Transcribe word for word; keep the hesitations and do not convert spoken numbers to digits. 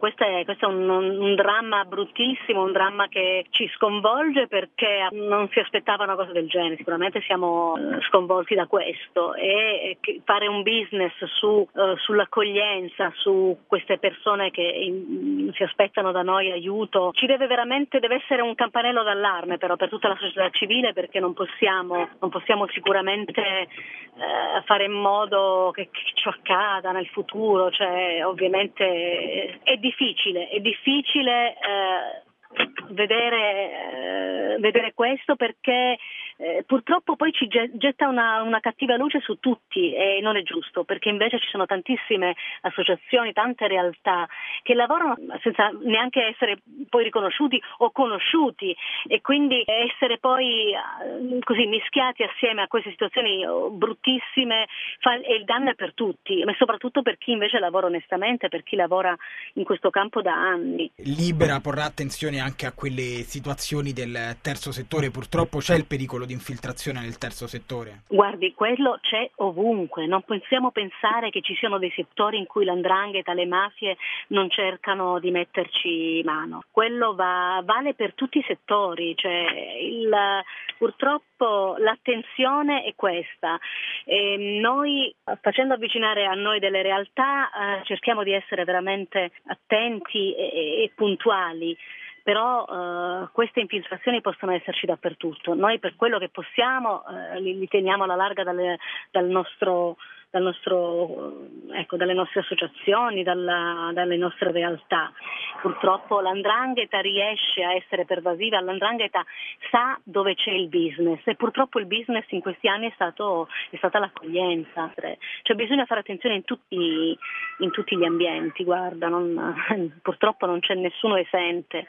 Questo è, questo è un, un dramma bruttissimo, un dramma che ci sconvolge perché non si aspettava una cosa del genere. Sicuramente siamo sconvolti da questo e fare un business su, uh, sull'accoglienza, su queste persone che in, si aspettano da noi aiuto, ci deve veramente, deve essere un campanello d'allarme però per tutta la società civile, perché non possiamo, non possiamo sicuramente uh, fare in modo che, che ciò accada nel futuro, cioè ovviamente è difficile, è difficile uh, vedere, uh, vedere questo perché Eh, purtroppo poi ci getta una, una cattiva luce su tutti e non è giusto, perché invece ci sono tantissime associazioni, tante realtà che lavorano senza neanche essere poi riconosciuti o conosciuti e quindi essere poi eh, così mischiati assieme a queste situazioni bruttissime fa, e il danno è per tutti, ma soprattutto per chi invece lavora onestamente, per chi lavora in questo campo da anni. Libera porrà attenzione anche a quelle situazioni del terzo settore, purtroppo c'è il pericolo di infiltrazione nel terzo settore? Guardi, quello c'è ovunque, non possiamo pensare che ci siano dei settori in cui l'andrangheta, le mafie non cercano di metterci mano. Quello va, vale per tutti i settori, cioè il, purtroppo l'attenzione è questa. E noi, facendo avvicinare a noi delle realtà, eh, cerchiamo di essere veramente attenti e, e puntuali. Però uh, queste infiltrazioni possono esserci dappertutto. Noi per quello che possiamo uh, li, li teniamo alla larga dalle, dal nostro, dal nostro, ecco, dalle nostre associazioni, dalla, dalle nostre realtà. Purtroppo l'andrangheta riesce a essere pervasiva, l'andrangheta sa dove c'è il business e purtroppo il business in questi anni è, stato, è stata l'accoglienza. Cioè bisogna fare attenzione in tutti, in tutti gli ambienti, guarda, non, purtroppo non c'è nessuno esente.